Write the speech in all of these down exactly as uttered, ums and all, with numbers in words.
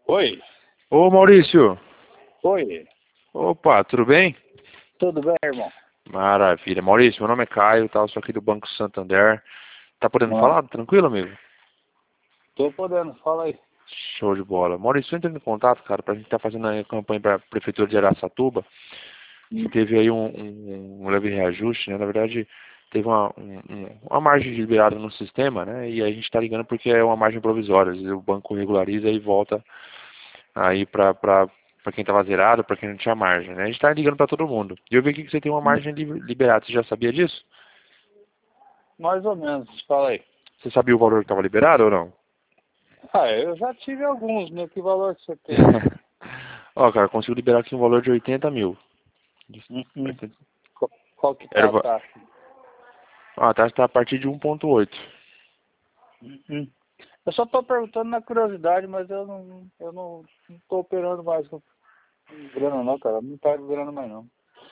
Oi. Ô Maurício, Oi. opa, tudo bem? Tudo bem, irmão? Maravilha. Maurício, meu nome é Caio, tá? Eu sou aqui do Banco Santander. Tá podendo Ah, falar? Tranquilo, amigo? tô podendo, fala aí. Show de bola. Maurício, eu entrei em contato, cara, pra gente estar fazendo a campanha para a Prefeitura de Araçatuba, que Hum. teve aí um, um, um leve reajuste, né? Na verdade, teve uma, um, um- uma margem liberada no sistema, né? E a gente está ligando porque é uma margem provisória. Às vezes o banco regulariza e volta aí para para quem estava zerado, para quem não tinha margem, né? A gente está ligando para todo mundo. E eu vi aqui que você tem uma margem li- liberada. Você já sabia disso? Mais ou menos, fala aí. Você sabia o valor que estava liberado ou não? Ah, eu já tive alguns, né? Que valor que você tem? Ó, cara, eu consigo liberar aqui um valor de oitenta mil. Uhum. Qual, qual que Era, tá o a va- taxa? ah, a taxa está a partir de um ponto oito. Uhum. Eu só tô perguntando na curiosidade, mas eu não, eu não, não tô operando mais com grana não, cara. Não pego grana mais não.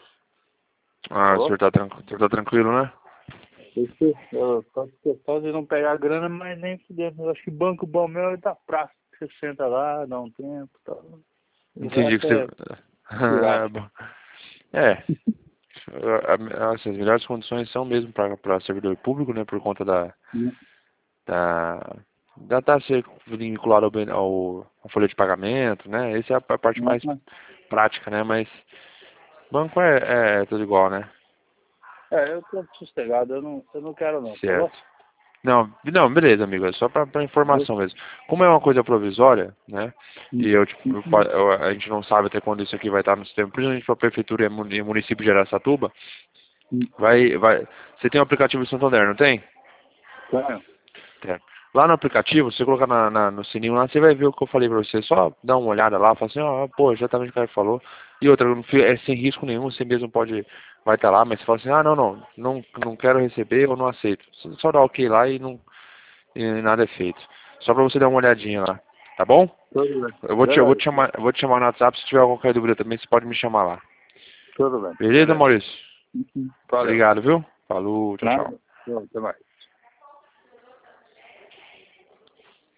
Ah, o Alô? senhor tá, tran- o senhor tá tranquilo, né? Isso, eu faço questão de não pegar grana, mas nem fudendo. Eu acho que banco bom meu é da praça. Você senta lá, dá um tempo e tal. O Entendi que resto você... é É, pirata. bom. É, a- a- assim, as melhores condições são mesmo para servidor público, né? Por conta da... da da taxa ser vinculada ao, ben- ao, à folha de pagamento, né? Essa é a, a parte mais prática, né? Mas banco é, é tudo igual, né? É, eu tô sossegado, eu não, eu não quero não, falou? Certo. Não, não, beleza, amigo. É só para informação mesmo. Como é uma coisa provisória, né? E eu, tipo, eu fa- eu- a gente não sabe até quando isso aqui vai estar no sistema, principalmente para a prefeitura e muni- município de Araçatuba. Vai, vai. Você tem o aplicativo do Santander, não tem? Claro. Tem. Lá no aplicativo, você colocar na, na- no sininho lá, você vai ver o que eu falei pra você. Só dá uma olhada lá, fala assim, ó, pô, exatamente o que o cara falou. E outra, não fi- é sem risco nenhum, você mesmo pode, vai estar lá, mas você fala assim, ah, não, não, não, não quero receber ou não aceito. Você só dá ok lá e não, e nada é feito. Só pra você dar uma olhadinha lá, tá bom? Tudo bem. Eu vou te, eu vou te Beleza. chamar, eu vou te chamar no WhatsApp, se tiver qualquer dúvida também, você pode me chamar lá. Tudo bem. Beleza, Beleza. Maurício? Uhum. Valeu. Obrigado, viu? Falou, tchau, tchau. Nada. Até mais.